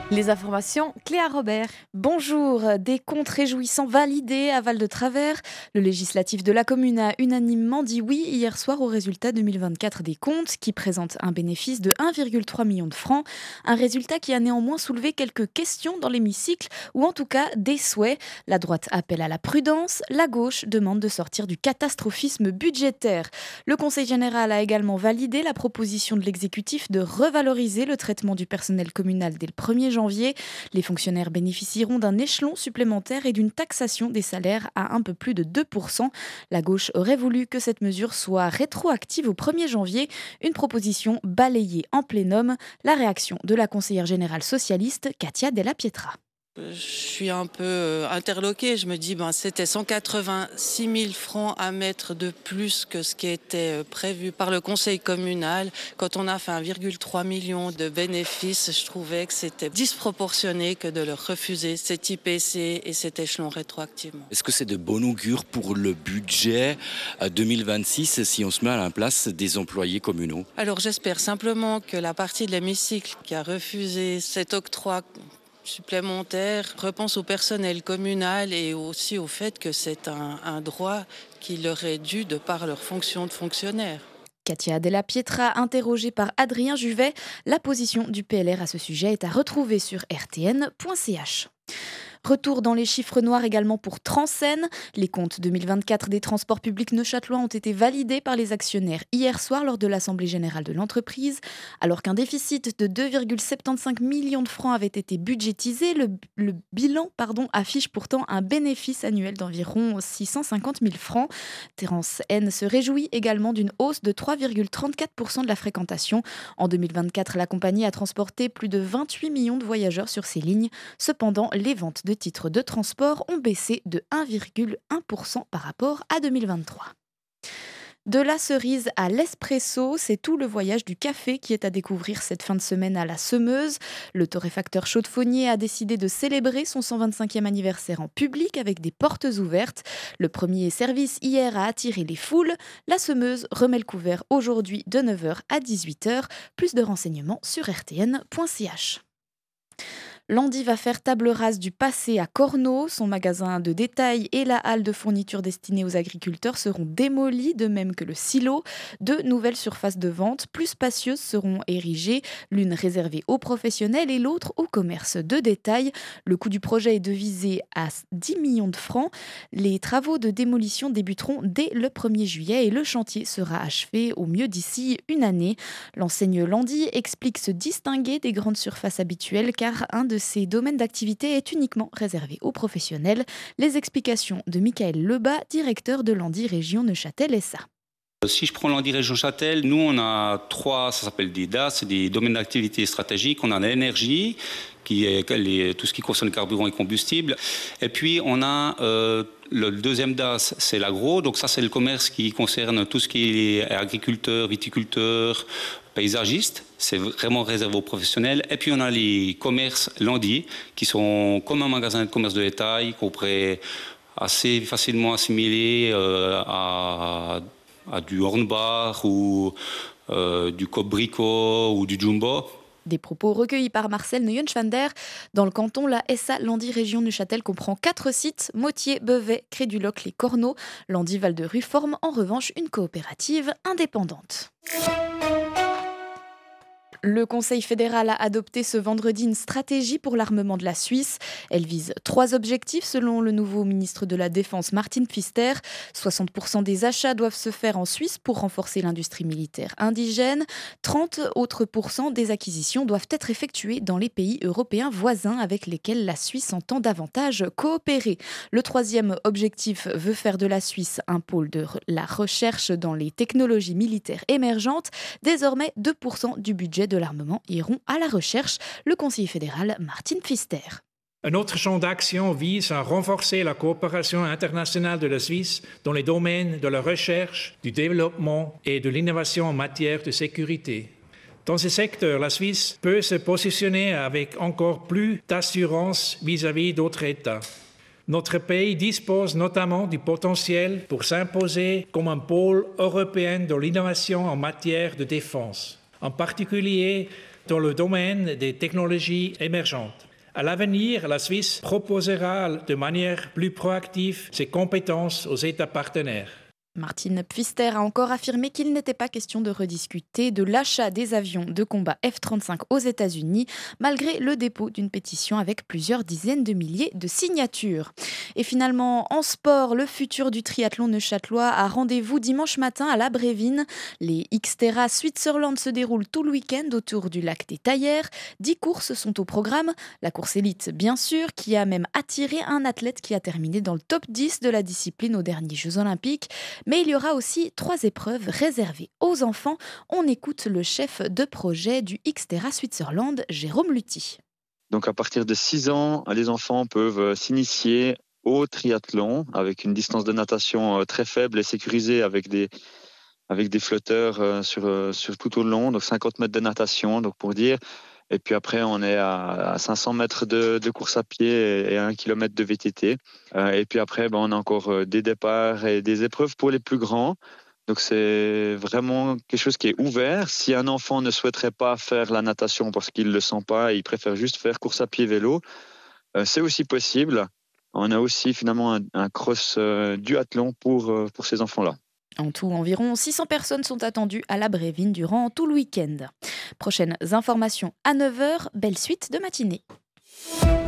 Les informations, Cléa Robert. Bonjour, des comptes réjouissants validés à Val-de-Travers. Le législatif de la commune a unanimement dit oui hier soir au résultat 2024 des comptes qui présentent un bénéfice de 1,3 million de francs. Un résultat qui a néanmoins soulevé quelques questions dans l'hémicycle ou en tout cas des souhaits. La droite appelle à la prudence, la gauche demande de sortir du catastrophisme budgétaire. Le Conseil général a également validé la proposition de l'exécutif de revaloriser le traitement du personnel communal dès le 1er janvier. Les fonctionnaires bénéficieront d'un échelon supplémentaire et d'une taxation des salaires à un peu plus de 2%. La gauche aurait voulu que cette mesure soit rétroactive au 1er janvier, une proposition balayée en plénum. La réaction de la conseillère générale socialiste Katia Della Pietra. Je suis un peu interloquée. Je me dis, c'était 186 000 francs à mettre de plus que ce qui était prévu par le conseil communal. Quand on a fait 1,3 million de bénéfices, je trouvais que c'était disproportionné que de leur refuser cet IPC et cet échelon rétroactivement. Est-ce que c'est de bon augure pour le budget 2026 si on se met à la place des employés communaux? Alors j'espère simplement que la partie de l'hémicycle qui a refusé cet octroi supplémentaire repense au personnel communal et aussi au fait que c'est un droit qui leur est dû de par leur fonction de fonctionnaire. Katia Della Pietra, interrogée par Adrien Juvet. La position du PLR à ce sujet est à retrouver sur rtn.ch. Retour dans les chiffres noirs également pour Transen. Les comptes 2024 des transports publics neuchâtelois ont été validés par les actionnaires hier soir lors de l'Assemblée générale de l'entreprise. Alors qu'un déficit de 2,75 millions de francs avait été budgétisé, le bilan affiche pourtant un bénéfice annuel d'environ 650 000 francs. Terence N se réjouit également d'une hausse de 3,34% de la fréquentation. En 2024, la compagnie a transporté plus de 28 millions de voyageurs sur ses lignes. Cependant, les ventes de titres de transport ont baissé de 1,1% par rapport à 2023. De la cerise à l'espresso, c'est tout le voyage du café qui est à découvrir cette fin de semaine à la Semeuse. Le torréfacteur Chaudefonnier a décidé de célébrer son 125e anniversaire en public avec des portes ouvertes. Le premier service hier a attiré les foules. La Semeuse remet le couvert aujourd'hui de 9h à 18h. Plus de renseignements sur rtn.ch. Landy va faire table rase du passé à Cornau. Son magasin de détail et la halle de fourniture destinée aux agriculteurs seront démolis, de même que le silo. Deux nouvelles surfaces de vente plus spacieuses seront érigées, l'une réservée aux professionnels et l'autre au commerce de détail. Le coût du projet est devisé à 10 millions de francs. Les travaux de démolition débuteront dès le 1er juillet et le chantier sera achevé au mieux d'ici une année. L'enseigne Landy explique se distinguer des grandes surfaces habituelles car un de ces domaines d'activité est uniquement réservé aux professionnels. Les explications de Michael Lebas, directeur de Landy Région Neuchâtel SA. Si je prends Landy Région Neuchâtel, nous on a trois, ça s'appelle des DAS, c'est des domaines d'activité stratégiques. On a l'énergie, qui est tout ce qui concerne carburant et combustible. Et puis on a le deuxième DAS, c'est l'agro. Donc ça c'est le commerce qui concerne tout ce qui est agriculteur, viticulteur, paysagiste. C'est vraiment réservé aux professionnels. Et puis on a les commerces Landy, qui sont comme un magasin de commerce de détail qu'on pourrait assez facilement assimiler à du Hornbach ou du Coop Brico ou du Jumbo. Des propos recueillis par Marcel Neuenschwander. Dans le canton, la SA Landy Région Neuchâtel comprend 4 sites, Motier, Bevet, Créduloc, les Cornaux. Landy Val-de-Rue forme en revanche une coopérative indépendante. Le Conseil fédéral a adopté ce vendredi une stratégie pour l'armement de la Suisse. Elle vise 3 objectifs selon le nouveau ministre de la Défense Martin Pfister. 60% des achats doivent se faire en Suisse pour renforcer l'industrie militaire indigène. 30 autres % des acquisitions doivent être effectuées dans les pays européens voisins avec lesquels la Suisse entend davantage coopérer. Le 3e objectif veut faire de la Suisse un pôle de la recherche dans les technologies militaires émergentes. Désormais, 2% du budget de l'armement iront à la recherche. Le conseiller fédéral Martin Pfister. Un autre champ d'action vise à renforcer la coopération internationale de la Suisse dans les domaines de la recherche, du développement et de l'innovation en matière de sécurité. Dans ces secteurs, la Suisse peut se positionner avec encore plus d'assurance vis-à-vis d'autres États. Notre pays dispose notamment du potentiel pour s'imposer comme un pôle européen de l'innovation en matière de défense. En particulier, dans le domaine des technologies émergentes. À l'avenir, la Suisse proposera de manière plus proactive ses compétences aux États partenaires. Martin Pfister a encore affirmé qu'il n'était pas question de rediscuter de l'achat des avions de combat F-35 aux États-Unis, malgré le dépôt d'une pétition avec plusieurs dizaines de milliers de signatures. Et finalement, en sport, le futur du triathlon neuchâtelois a rendez-vous dimanche matin à la Brévine. Les Xterra Switzerland se déroulent tout le week-end autour du lac des Taillères. 10 courses sont au programme. La course élite, bien sûr, qui a même attiré un athlète qui a terminé dans le top 10 de la discipline aux derniers Jeux Olympiques. Mais il y aura aussi 3 épreuves réservées aux enfants. On écoute le chef de projet du Xterra Switzerland, Jérôme Lutti. Donc à partir de 6 ans, les enfants peuvent s'initier au triathlon avec une distance de natation très faible et sécurisée avec des flotteurs sur tout au long, donc 50 mètres de natation, donc pour dire. Et puis après, on est à 500 mètres de course à pied et 1 kilomètre de VTT. Et puis après, on a encore des départs et des épreuves pour les plus grands. Donc c'est vraiment quelque chose qui est ouvert. Si un enfant ne souhaiterait pas faire la natation parce qu'il ne le sent pas, il préfère juste faire course à pied vélo, c'est aussi possible. On a aussi finalement un cross duathlon pour ces enfants-là. En tout, environ 600 personnes sont attendues à la Brévine durant tout le week-end. Prochaines informations à 9h, belle suite de matinée.